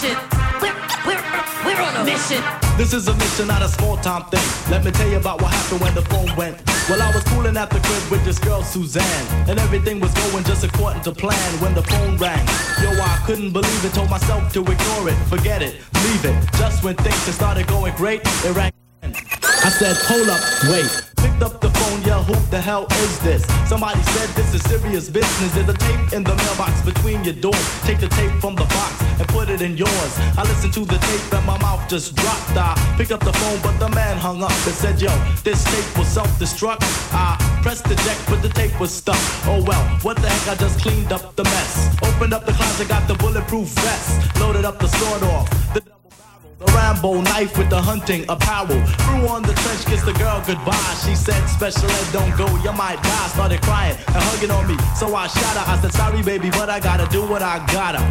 mission. We're on a mission. This is a mission, not a small-time thing. Let me tell you about what happened when the phone went. Well, I was cooling at the crib with this girl, Suzanne, and everything was going just according to plan when the phone rang. Yo, I couldn't believe it, told myself to ignore it, forget it, leave it. Just when things had started going great, it rang. I said, hold up, wait. Picked up the phone, yeah, who the hell is this? Somebody said this is serious business. There's a tape in the mailbox between your doors. Take the tape from the box and put it in yours. I listened to the tape and my mouth just dropped. I picked up the phone, but the man hung up and said, yo, this tape was self-destruct. I pressed the deck, but the tape was stuck. Oh well, what the heck, I just cleaned up the mess. Opened up the closet, got the bulletproof vest. Loaded up the sword off. The Rambo knife with the hunting apparel. Threw on the trench, kissed the girl goodbye. She said, special ed, don't go, you might die. Started crying and hugging on me, so I shot her. I said, sorry baby, but I gotta do what I gotta.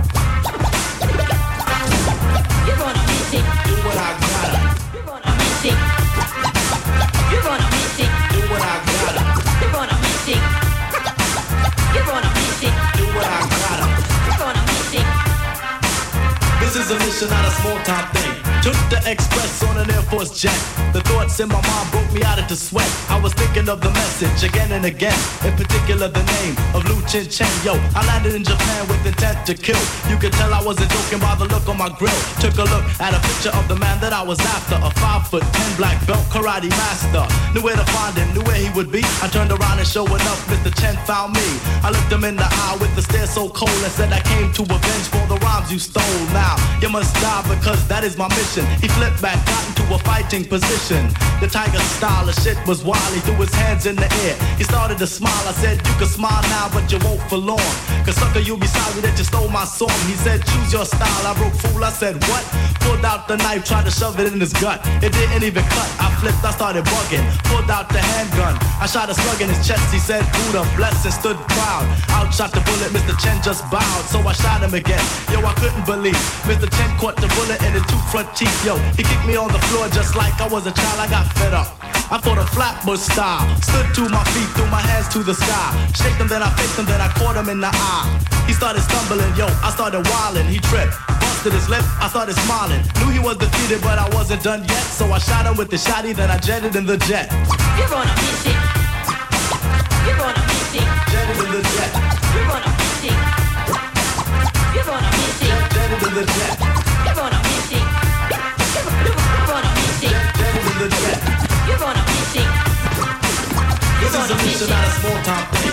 You're on a mission. Do what I gotta. You're on a mission. You're on a mission. Do what I gotta. You're on a mission. You're on a mission. Do what I gotta. You're on a mission. This is a mission, not a small-time thing. Took the express on an Air Force jet. The thoughts in my mind broke me out into sweat. I was thinking of the message again and again. In particular, the name of Liu Chin Chen. Yo, I landed in Japan with intent to kill. You could tell I wasn't joking by the look on my grill. Took a look at a picture of the man that I was after. A 5'10" black belt karate master. Knew where to find him, knew where he would be. I turned around and sure enough, Mr. Chen found me. I looked him in the eye with the stare so cold and said I came to avenge for the rhymes you stole. Now, you must die because that is my mission. He flipped back, got into a fighting position. The tiger style of shit was wild. He threw his hands in the air. He started to smile. I said, you can smile now, but you won't for long. Cause sucker, you'll be sorry that you stole my song. He said, choose your style. I broke fool. I said, what? Pulled out the knife, tried to shove it in his gut. It didn't even cut. I flipped, I started bugging. Pulled out the handgun. I shot a slug in his chest. He said, Buddha, bless and stood proud. Outshot the bullet, Mr. Chen just bowed. So I shot him again. Yo, I couldn't believe Mr. Chen caught the bullet in his two front teeth. Yo, he kicked me on the floor just like I was a child. I got fed up. I fought a Flatbush style. Stood to my feet, threw my hands to the sky. Shake him, then I faced him, then I caught him in the eye. He started stumbling, yo, I started wilding. He tripped, busted his lip, I started smiling. Knew he was defeated, but I wasn't done yet. So I shot him with the shotty, then I jetted in the jet. You're on a mission. You're on a mission. Jetted in the jet. You're on a mission. You're on a mission. Jetted in the jet. You're on a mission. You're on a mission. Jetted in the jet. You're on a mission. This is a mission, not a small-time thing.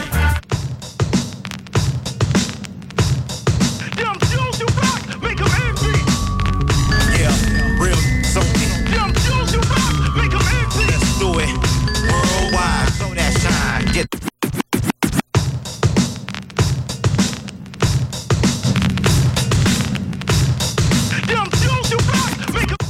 Jump, choose you rock, make 'em angry. Yeah, real Sony. Jump, choose you rock, make 'em angry. Let's do it. Worldwide, show that shine. Get Jump, choose you rock, make 'em.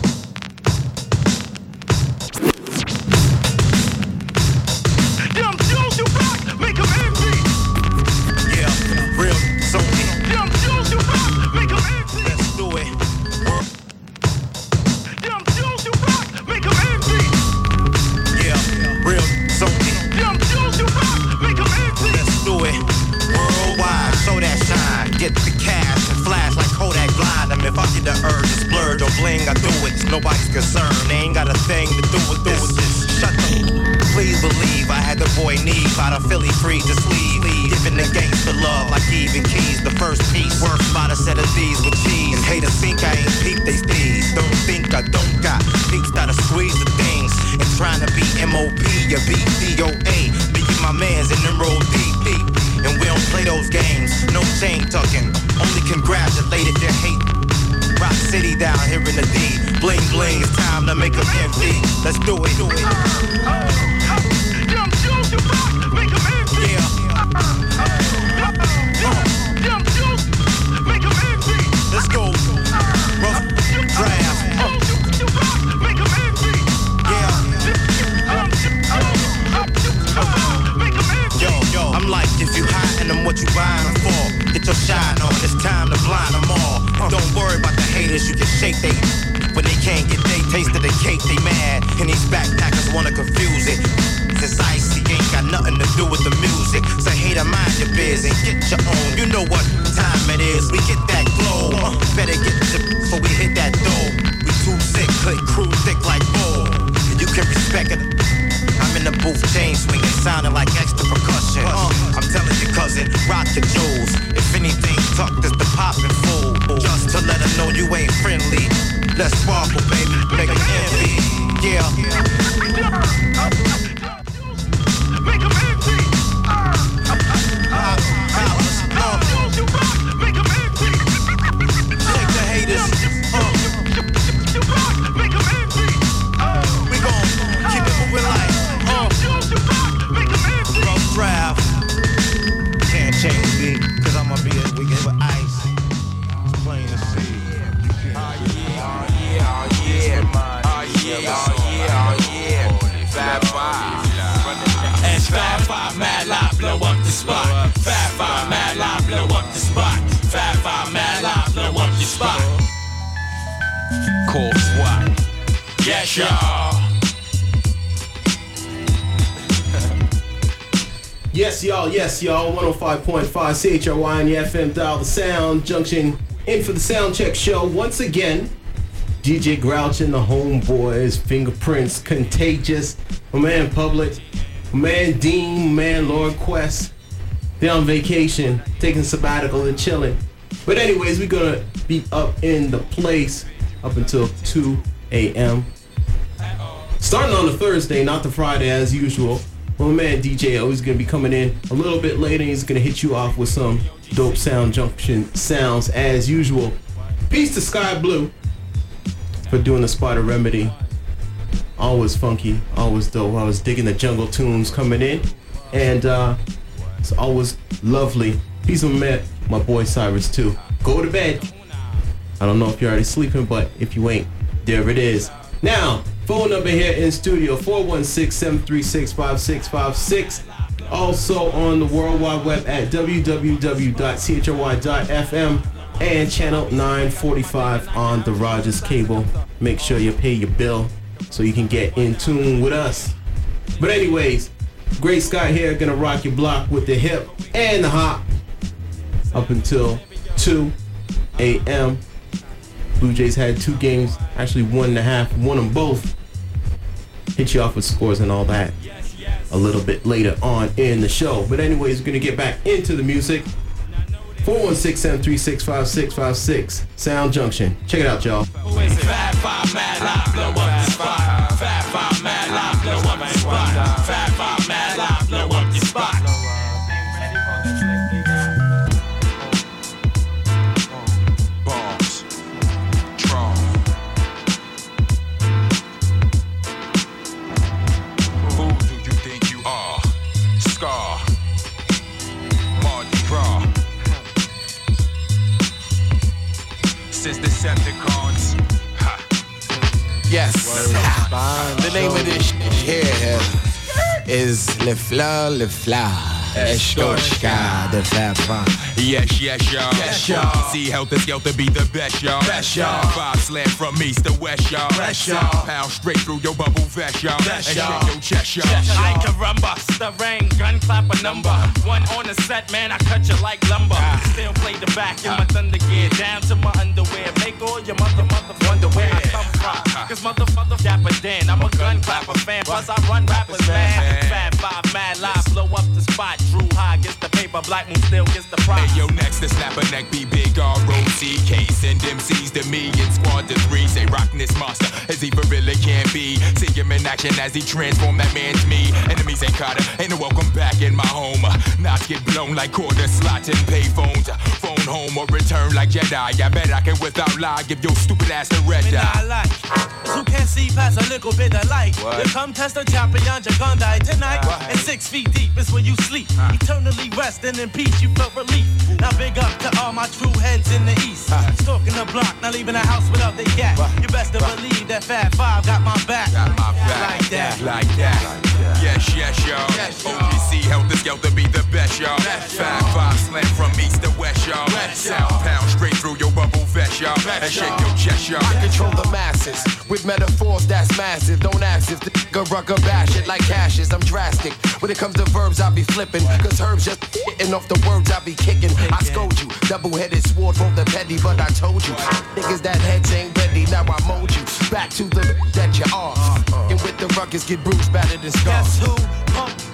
Jump, choose you rock, make 'em angry. yeah, real Sony. Jump, choose you rock, make 'em angry. Let's do it. Jump, choose you rock, make 'em angry. Yeah, real Sony. Jump, choose you rock, make 'em angry. Let's do it. Worldwide, show that shine. Get the cash and flash like Kodak blind. If I get the urge to splurge or bling, I do it. It's nobody's concern. They ain't got a thing to do with this. Shut the. Please believe I had the boy Neve out of Philly free to sleeve. Giving the gangster love like even keys. The first piece worth about a set of these with cheese. And haters think I ain't peep they steez. Don't think I don't got peeps that'll squeeze the things. And trying to be MOP, you beat DOA. Me and my mans in them roll deep. And we don't play those games. No chain tucking. Only congratulated their hate. Rock City down here in the D. Bling bling, it's time to make 'em empty. Let's do it. Jump, choose you rock, make 'em angry. Yeah. Jump, choose, make 'em angry. Let's go. Rough draft. You rock, make 'em angry. Yeah. Make 'em angry. Yo, I'm like, if you hiding them, what you buying them for? Get your shine on, it's time to blind them all. Don't worry about the haters, you can shake they. When they can't get they taste of the cake, they mad. And these backpackers wanna confuse it. It's icy, ain't got nothing to do with the music. Say, hater, mind your biz and get your own. You know what time it is, we get that glow. Better get to you ain't friendly. Let's sparkle, baby, make 'em envy. Yeah. Make 'em envy. Make 'em envy. Take the haters. Make 'em envy. We gon' keep it moving like Make 'em envy. rough draft. Can't change me, cause I'ma be a weekend with ice. It's plain to see. Fab Five. And Fab Five, Mad Live, blow up the spot. Fab Five, Mad Live, blow up the spot. Fab Five, Mad Live, blow up the spot. Call SWAT. Yes, y'all. Yes, y'all. 105.5 CHRY on the FM dial, the Sound Junction. In for the sound check show once again. DJ Grouch and the Homeboys, Fingerprints, Contagious, my man Public, my man Dean, my man Lord Quest. They're on vacation, taking sabbatical and chilling. But anyways, we're gonna be up in the place up until 2 a.m. Starting on the Thursday, not the Friday as usual. Well, my man DJ O is gonna be coming in a little bit later. He's gonna hit you off with some dope Sound Junction sounds as usual. Peace to Sky Blue for doing the Spider Remedy. Always funky, always dope. I was digging the jungle tunes coming in, and it's always lovely. Peace of my boy Cyrus too. Go to bed. I don't know if you're already sleeping, but if you ain't, there it is. Now, phone number here in studio, 416-736-5656. Also on the World Wide Web at www.chry.fm and channel 945 on the Rogers cable. Make sure you pay your bill so you can get in tune with us. But anyways, Great Scott here, gonna rock your block with the hip and the hop up until 2 a.m. Blue Jays had 2 games, actually 1.5, won them both. Hit you off with scores and all that a little bit later on in the show. But anyways, we're gonna get back into the music. 416-736-5656. Sound Junction. Check it out, y'all. Fab Five, Mad Live, blow up the spot. Fab Five, Mad Live, blow up the spot. Fab Five, Mad Live, blow up the spot. Bombs. Tron. Who do you think you are? Scar. Mardi Gras. Since Decepticons. Ha. Yes. The name of this shit here is Le Fleur, Le Fleur. Eshkoshka, the Fab Five. Yes, y'all. Yes, y'all. See Helter Skelter be the best, y'all. Best, y'all. 5 slam from east to west, y'all. Best, y'all. Pound straight through your bubble vest, y'all. Best, and y'all. shake your chest, y'all. I can rumba, the rain, gun clap a number. One on the set, man, I cut you like lumber. Still play the back in my thunder gear, down to my underwear. Make all your mother wonder where I come from. Cause mother Dapper Dan, I'm a gun clapper fan. Plus I run rappers, man. Fab Five, Mad Live, blow up the spot. Drew High gets the paper, Black Moon still gets the prize. Hey, yo, next to snap a neck, be big R-O-C-K. Send MCs to me in squad to 3. Say rockin' this monster as he for really can be. See him in action as he transform that man's me. Enemies ain't caught her, ain't no welcome back in my home. Knots get blown like quarter slots and payphones. Phone home or return like Jedi. I bet I can without lie give your stupid ass the red I eye. like who can't see past a little bit of light. You come test the champion, you're gonna die tonight. And 6 feet deep is when you sleep. Eternally resting in peace, you felt relief. Now big up to all my true heads in the east. Stalking the block, not leaving the house without they gat. You best to believe that Fab Five got my back. Like that. Like that. Yes, y'all. OGC Helter Skelter be the best, y'all. Fab Five slam from east to west, y'all. Sound pound straight through your bubble vest, y'all. And shake your chest, y'all. I control the masses with metaphors that's massive. Don't ask if the nigga rucker bash it like cashes. I'm drastic. When it comes to verbs, I be flipping. Cause herbs just hitting off the words I be kicking. I scold you. Double-headed sword for the petty, but I told you. Niggas that heads ain't ready, now I mold you. Back to the that you are. And with the ruckus get bruised, battered and scarred. Guess who?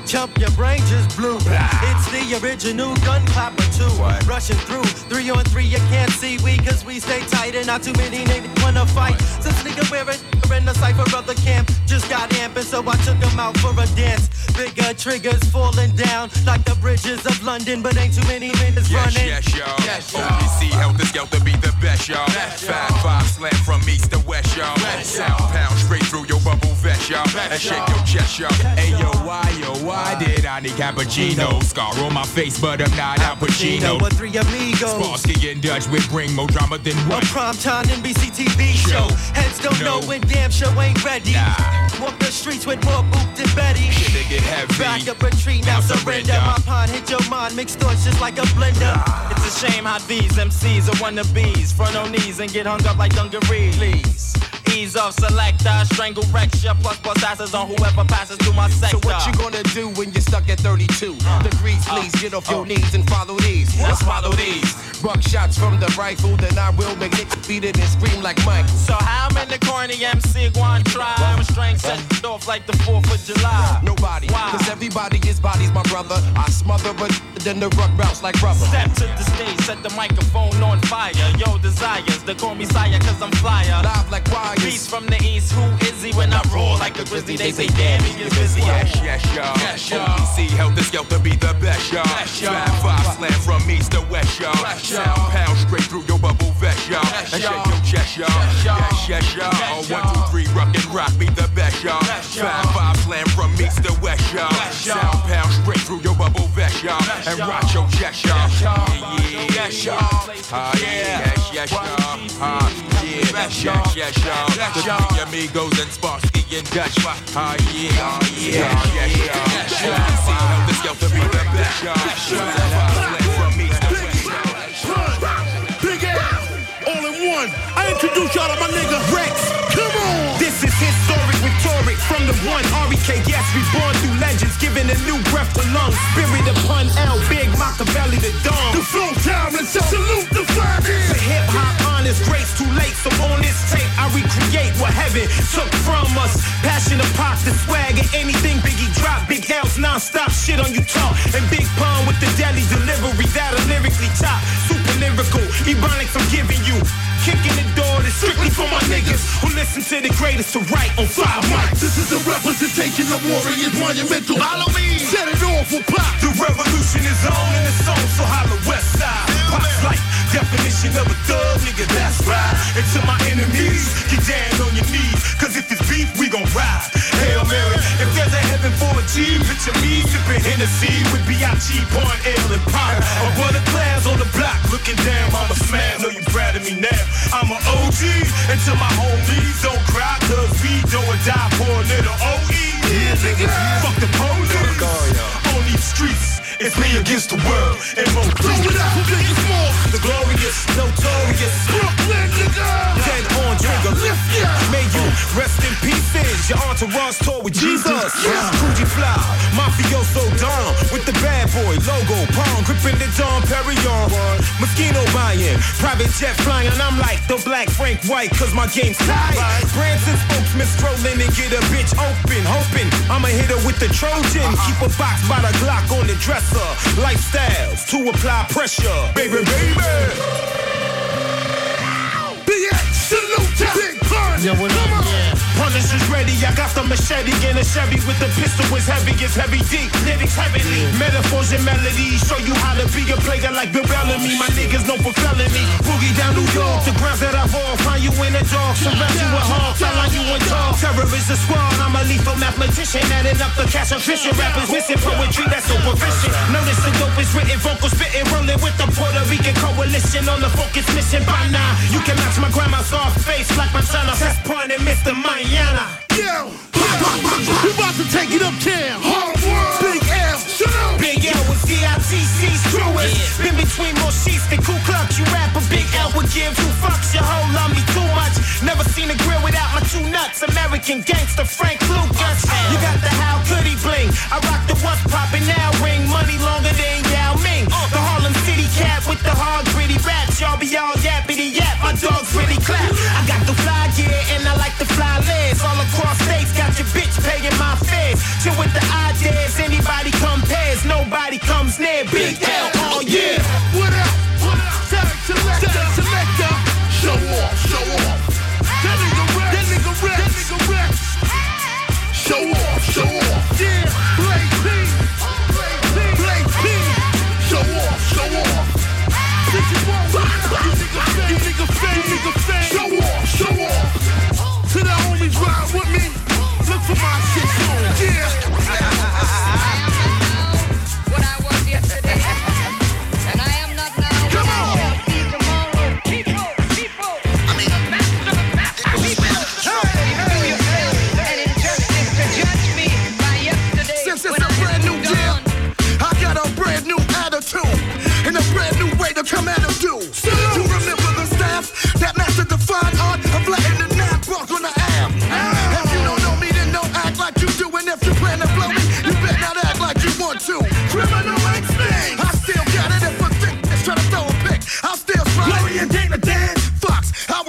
Chump, your brain just blew. It's the original gun clapper too. Rushing through 3 on 3, you can't see we, cause we stay tight and not too many niggas wanna fight. Since nigga wearing in the cypher of the camp just got amping, so I took him out for a dance. Bigger triggers falling down like the bridges of London, but ain't too many minutes running. Yes, y'all. OPC Helter Skelter be the best, y'all. 5-5 slam from east to west, y'all. Sound pound straight through your bubble vest, y'all. And shake your chest, y'all. Hey, yo, why did I need cappuccino? Scar on my face, but I'm not Al Pacino. But 3 amigos. Sparsky and Dutch will bring more drama than what? A primetime NBC TV show. Heads don't know when damn show ain't ready. Walk the streets with more boot than Betty. Shit, they get heavy. Back up, retreat, now surrender. My pond hit your mind, mixed thoughts just like a blender. It's a shame how these MCs are wannabes. Front on knees and get hung up like dungarees. Please. Ease off selector, strangle recture, plus asses on whoever passes through my sector. So what you gonna do when you're stuck at 32 degrees? Please get off your knees and follow these. Let's follow these. Buckshots from the rifle, then I will make niggas beat it and scream like Mike. So how many corny MC go try? When strings set off like the 4th of July. Nobody, why? Cause everybody is bodies, my brother. I smother but then the ruck bounce like rubber. Step to the stage, set the microphone on fire. Yo, desires, they call me sire cause I'm flyer. Live like wires. Beast from the east, who is he? When I roar like a grizzly, they say damn, he is busy. Yes, y'all. OPC Helter Skelter be the best, y'all. 5-5 slam from east to west, y'all. Sound pound straight through your bubble vest, y'all. And shake your chest, y'all. Yes, y'all. 1, 2, 3, rock and rock be the best, y'all. 5-5 slam from east to west, y'all. Sound pound straight through your bubble vest, y'all. And rock your chest, y'all. Yes, y'all. Yes, y'all. Yes, y'all. The 3 amigos and Sparsky and Dutch. Yes, y'all. OPC Helter Skelter be the best, y'all. 5-5 slam from east to west, y'all. Big Al, all in one. I introduce y'all to my nigga Rex. Come on. This is historic, rhetoric from the one R.E.K. Yes, we born through legends, giving a new breath to lungs. Spirit upon L, Big Machiavelli, the dawn. The flow timeless, salute the flag. The hip hop honest grace, too late. So on this tape, I recreate what heaven took from us. Passion to pop the swag and anything Biggie drop. Big L's non-stop shit on you talk. And Big Pun with the deli delivery that'll lyrically top. Super lyrical, Ebonics I'm giving you. Kicking the door, that's strictly for my niggas who listen to the greatest to write on 5 mics. This is a representation of warriors monumental. Follow me. Set it off for pop. The revolution is on in the song, so holla West Side. Pop's like definition of a thug, nigga, that's right. And to my enemies, get down on your knees, cause if it's beef, we gon' ride. Hail Mary, if there's a heaven for a G, picture me sipping Hennessy with B.I.G. pouring ale and pop. A brother class on the block, looking down, mama smash, know you proud of me now. I'm an OG, and to my homies, don't cry, cause we don't die for a little OE. Yeah, nigga, fuck the police. On these streets, it's me against the world. And more Throw it out for Biggie Small. the glorious, notorious. Brooklyn, nigga. Dead on trigger. Lift ya. May you rest in pieces. Your entourage tour with Jesus. Coogee Fly, Mafioso Don with the bad boy logo. Palm gripping the Dom Perignon. Moschino buying, private jet flying. I'm like the black Frank White, cause my game's tight. Branson spokesman strolling and get a bitch open. Hoping I'ma hit her with the Trojan. Keep a box by the Glock on the dresser. Lifestyles to apply pressure. Baby, baby. BX, salute to Big Pun. Yeah, what up? Punisher's ready, I got the machete in a Chevy with the pistol as heavy as heavy D. Lyrics heavily, metaphors and melodies show you how to be a player like Bill Bellamy. My niggas known for felony. Boogie down New York, the grounds that I've all find you in the dark. Surround you with hawks, I line you in talk. Terror is the squad, I'm a lethal mathematician. Adding up the cash of fishing. Rappers missing poetry that's so proficient. Notice the dope is written, vocal spitting, rolling with the Puerto Rican coalition on the focus mission. By now, you can match my grandma's soft face like my son of Test Point and Mr. Mañana. Yo, we about to take it uptown. Hard work. Big L, shut up. Big L with DITC's truest. Been between more sheets than Ku Klux. You rap a Big L would give two fucks. Your hoe love me too much. Never seen a grill without my 2 nuts. American gangster Frank Lucas. You got the how could he bling. I rock the what's poppin' now ring. Money longer than Yao Ming. The Harlem City cat with the hard gritty raps. Y'all be all yappity yap. My dogs really clap. I got the fly gear and I like the fly legs. All across states got your bitch paying my fares. Chill with the ideas. Anybody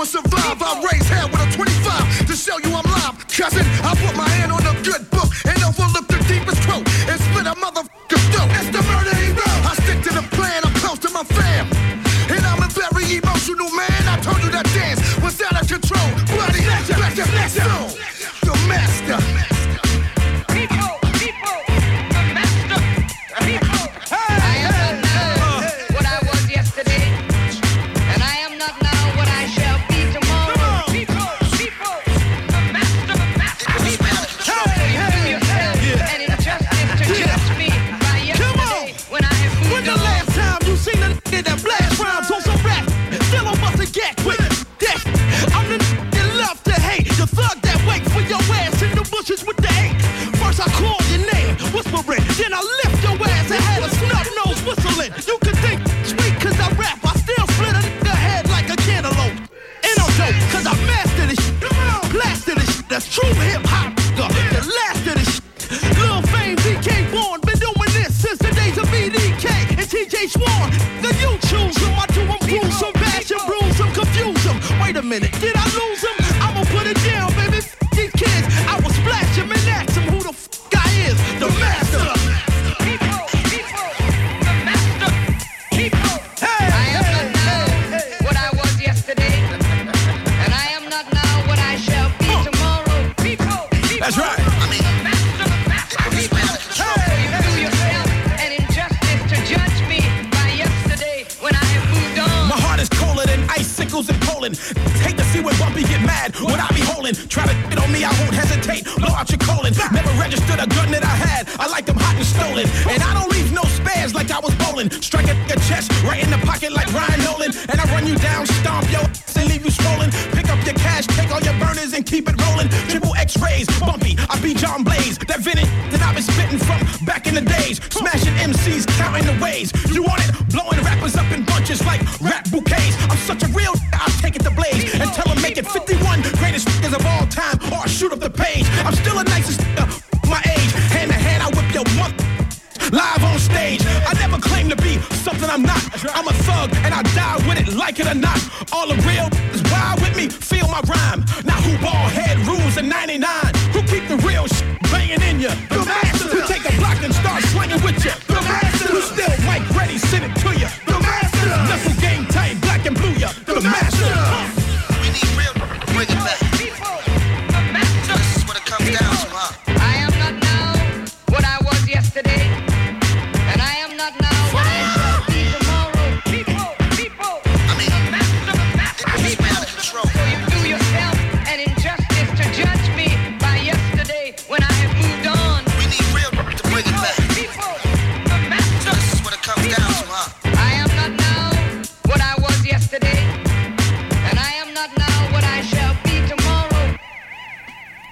survive. I raise hell with a 25 to show you I'm live. Cousin, I put my hand on the good book and overlook the deepest quote and split a motherfucker's throat. It's the murder he wrote. I stick to the plan, I'm close to my fam. And I'm a very emotional man. I told you that dance was out of control. Bloody, next song. The master. People, the master. People. I am not now what I was yesterday, and I am not now what I shall be tomorrow. People, the master. People. So you do yourself an injustice to judge me by yesterday when I have moved on. When the last time you seen a nigga that blast rhymes on some rap, still I'm about to get quick. I'm the nigga that love to hate, the thug that wait for your ass in the bushes with the hate. First I called your name, whispering, then I lift your ass and had a snub nose whistling. You can think sweet cause I rap, I still split a nigga head like a cantaloupe. And I'm dope cause I mastered this shit, blasted this shit, that's true hip hop, the last of this shit. Lil Fame, DK Born, been doing this since the days of BDK and TJ Swan. Then you choose them, I do them gruesome, bash and bruise them, confuse them. Wait a minute, did I lose them? I'ma put it down, baby. These kids, I will splash them and ask them who the I is, the master. People, the master. People. I am not now what I was yesterday, and I am not now what I shall be tomorrow. People. That's right. In Poland, hate to see when Bumpy get mad when I be holding. Try to get on me, I won't hesitate. Blow out your colon. Never registered a gun that I had. I like them hot and stolen, and I don't leave no spares like I was bowling. Strike at your chest, right in the pocket like Ryan Nolan, and I run you down, stomp your ass and leave you swollen. Pick up your cash, take all your burners and keep it rolling. Triple X-rays, Bumpy, I be John Blaze. That vintage that I've been spitting from back in the days. Smashing MCs, counting the ways. You want it? Blowing rappers up in bunches like rap bouquets. I'm such a real I'll take it to Blaze and tell them make it 51 greatest niggas of all time or I'll shoot up the page. I'm still the nicest nigga my age. Hand to hand, I whip your mother live on stage. I never claim to be something I'm not. I'm a thug and I die with it, like it or not. All the real is wild with me, feel my rhyme. Now who ball head rules in 99? Who keep the real shit banging in ya? The master. Who take a block and start swinging with ya? The master. Who still mic ready, send it to ya? The master.